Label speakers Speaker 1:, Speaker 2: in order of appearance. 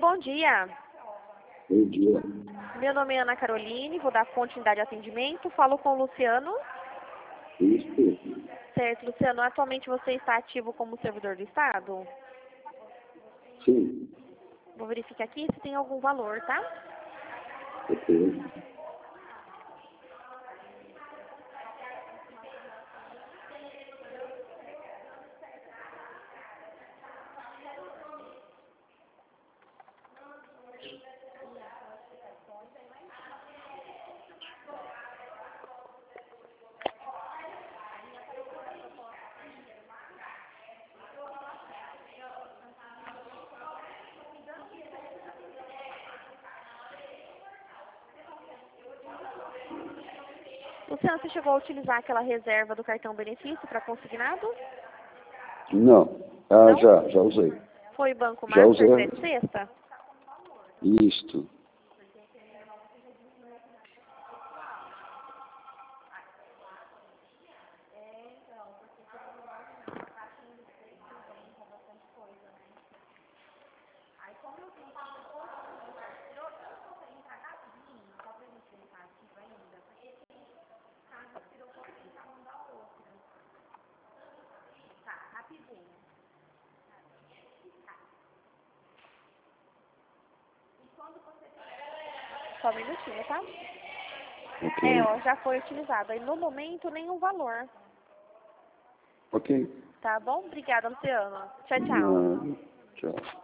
Speaker 1: bom dia.
Speaker 2: Bom dia.
Speaker 1: Meu nome é Ana Caroline, vou dar continuidade ao atendimento. Falo com o Luciano.
Speaker 2: Isso.
Speaker 1: Certo, Luciano, atualmente você está ativo como servidor do Estado?
Speaker 2: Sim.
Speaker 1: Vou verificar aqui se tem algum valor, tá?
Speaker 2: Ok.
Speaker 1: Luciano, você chegou a utilizar aquela reserva do cartão benefício para consignado?
Speaker 2: Não.
Speaker 1: Não?
Speaker 2: Já usei.
Speaker 1: Foi Banco
Speaker 2: Já
Speaker 1: Master
Speaker 2: usei.
Speaker 1: Crédito Sexta?
Speaker 2: Isto.
Speaker 1: Só um minutinho, tá?
Speaker 2: Ok.
Speaker 1: Ó, já foi utilizado. Aí no momento nenhum valor.
Speaker 2: Ok.
Speaker 1: Tá bom? Obrigada, Luciano. Tchau, tchau.
Speaker 2: Ah, tchau.